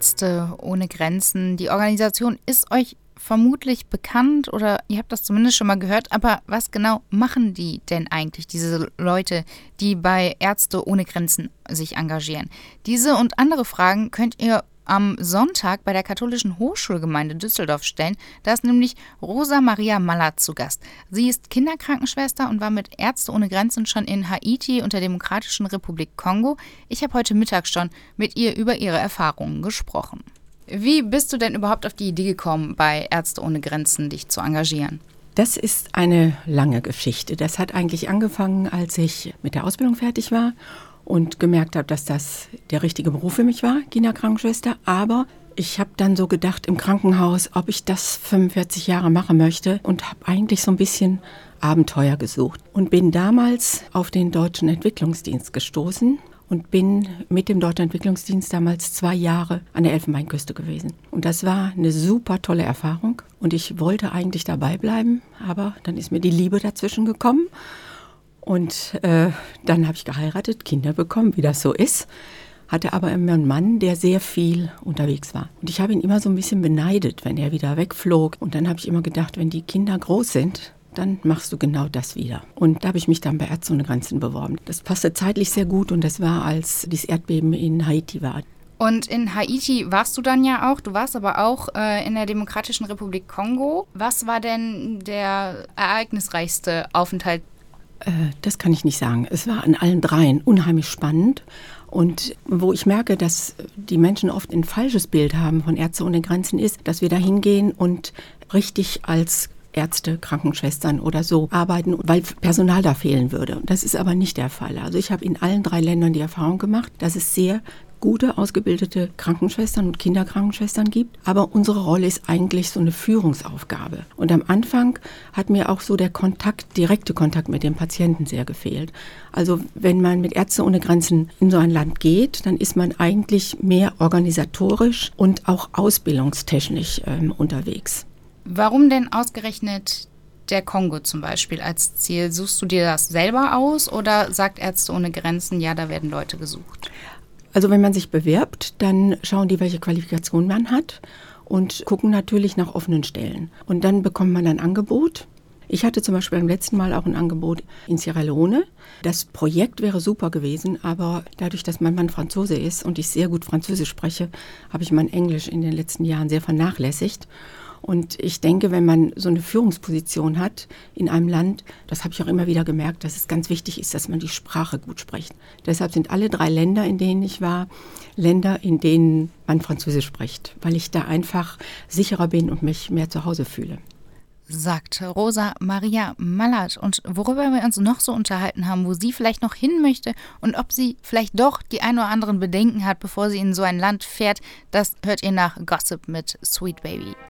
Ärzte ohne Grenzen. Die Organisation ist euch vermutlich bekannt oder ihr habt das zumindest schon mal gehört. Aber was genau machen die denn eigentlich, diese Leute, die bei Ärzte ohne Grenzen sich engagieren? Diese und andere Fragen könnt ihr am Sonntag bei der Katholischen Hochschulgemeinde Düsseldorf stellen. Da ist nämlich Rosa Maria Mallert zu Gast. Sie ist Kinderkrankenschwester und war mit Ärzte ohne Grenzen schon in Haiti und der Demokratischen Republik Kongo. Ich habe heute Mittag schon mit ihr über ihre Erfahrungen gesprochen. Wie bist du denn überhaupt auf die Idee gekommen, bei Ärzte ohne Grenzen dich zu engagieren? Das ist eine lange Geschichte. Das hat eigentlich angefangen, als ich mit der Ausbildung fertig war und gemerkt habe, dass das der richtige Beruf für mich war, Kinderkrankenschwester. Aber ich habe dann so gedacht im Krankenhaus, ob ich das 45 Jahre machen möchte und habe eigentlich so ein bisschen Abenteuer gesucht. Und bin damals auf den Deutschen Entwicklungsdienst gestoßen und bin mit dem Deutschen Entwicklungsdienst damals 2 Jahre an der Elfenbeinküste gewesen. Und das war eine super tolle Erfahrung. Und ich wollte eigentlich dabei bleiben, aber dann ist mir die Liebe dazwischen gekommen. Und dann habe ich geheiratet, Kinder bekommen, wie das so ist. Hatte aber immer einen Mann, der sehr viel unterwegs war. Und ich habe ihn immer so ein bisschen beneidet, wenn er wieder wegflog. Und dann habe ich immer gedacht, wenn die Kinder groß sind, dann machst du genau das wieder. Und da habe ich mich dann bei Ärzte ohne Grenzen beworben. Das passte zeitlich sehr gut und das war, als dieses Erdbeben in Haiti war. Und in Haiti warst du dann ja auch, du warst aber auch in der Demokratischen Republik Kongo. Was war denn der ereignisreichste Aufenthalt? Das kann ich nicht sagen. Es war an allen dreien unheimlich spannend. Und wo ich merke, dass die Menschen oft ein falsches Bild haben von Ärzte ohne Grenzen ist, dass wir da hingehen und richtig als Ärzte, Krankenschwestern oder so arbeiten, weil Personal da fehlen würde. Das ist aber nicht der Fall. Also ich habe in allen 3 Ländern die Erfahrung gemacht, dass es sehr gute, ausgebildete Krankenschwestern und Kinderkrankenschwestern gibt. Aber unsere Rolle ist eigentlich so eine Führungsaufgabe. Und am Anfang hat mir auch so der direkte Kontakt mit dem Patienten sehr gefehlt. Also wenn man mit Ärzte ohne Grenzen in so ein Land geht, dann ist man eigentlich mehr organisatorisch und auch ausbildungstechnisch unterwegs. Warum denn ausgerechnet der Kongo zum Beispiel als Ziel? Suchst du dir das selber aus oder sagt Ärzte ohne Grenzen, ja, da werden Leute gesucht? Also wenn man sich bewirbt, dann schauen die, welche Qualifikation man hat und gucken natürlich nach offenen Stellen. Und dann bekommt man ein Angebot. Ich hatte zum Beispiel beim letzten Mal auch ein Angebot in Sierra Leone. Das Projekt wäre super gewesen, aber dadurch, dass mein Mann Franzose ist und ich sehr gut Französisch spreche, habe ich mein Englisch in den letzten Jahren sehr vernachlässigt. Und ich denke, wenn man so eine Führungsposition hat in einem Land, das habe ich auch immer wieder gemerkt, dass es ganz wichtig ist, dass man die Sprache gut spricht. Deshalb sind alle 3 Länder, in denen ich war, Länder, in denen man Französisch spricht, weil ich da einfach sicherer bin und mich mehr zu Hause fühle. Sagt Rosa Maria Mallert. Und worüber wir uns noch so unterhalten haben, wo sie vielleicht noch hin möchte und ob sie vielleicht doch die ein oder anderen Bedenken hat, bevor sie in so ein Land fährt, das hört ihr nach Gossip mit Sweet Baby.